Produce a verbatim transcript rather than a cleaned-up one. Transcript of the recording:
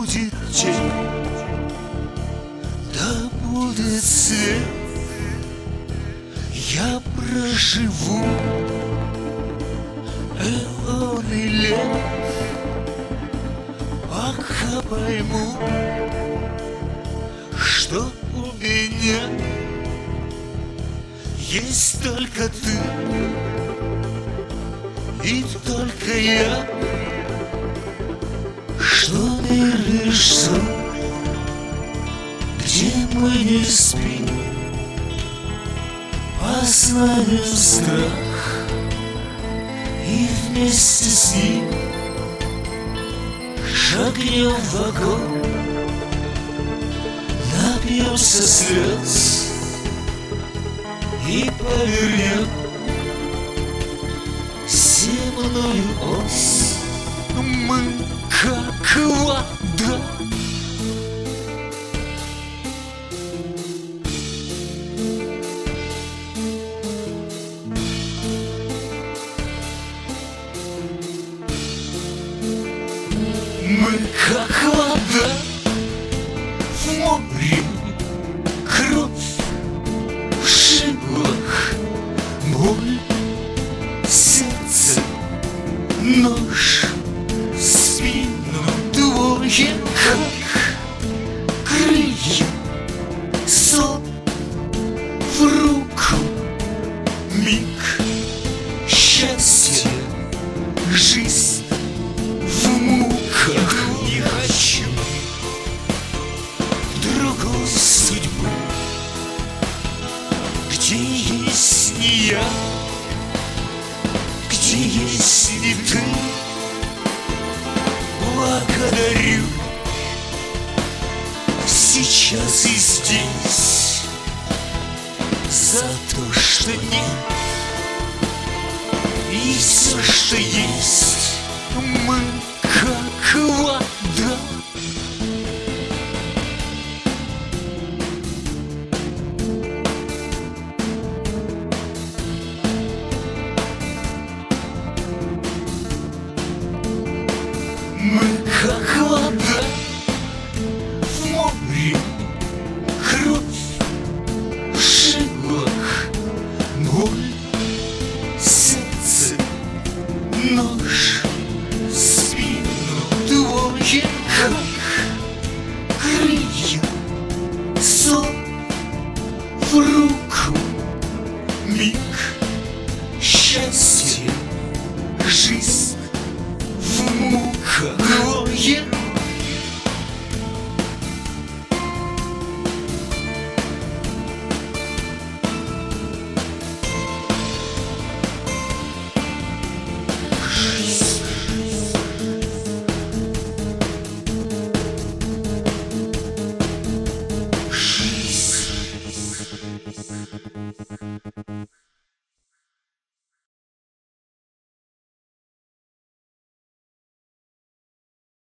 будет день, да будет свет, я проживу эоны лет, пока пойму, что у меня есть только ты и только я, что мир лишь сон, где мы не спим, познали страх и вместе с ним шагнем в огонь, напьемся слез и повернем земную ось. Мы как вода, мы как вода в море, кровь в жилах, боль в сердце, нож в спину, двое как крылья, сон в руку, миг счастья, жизнь в муках. Не хочу другой судьбы, где есть не я, где есть не ты. Благодарю сейчас и здесь за то, что нет, и все, что есть. Мы как вода. Мы как вода в море, кровь в жилах, боль в сердце, нож в спину, двое как крылья, сон в руку, миг счастья, жизнь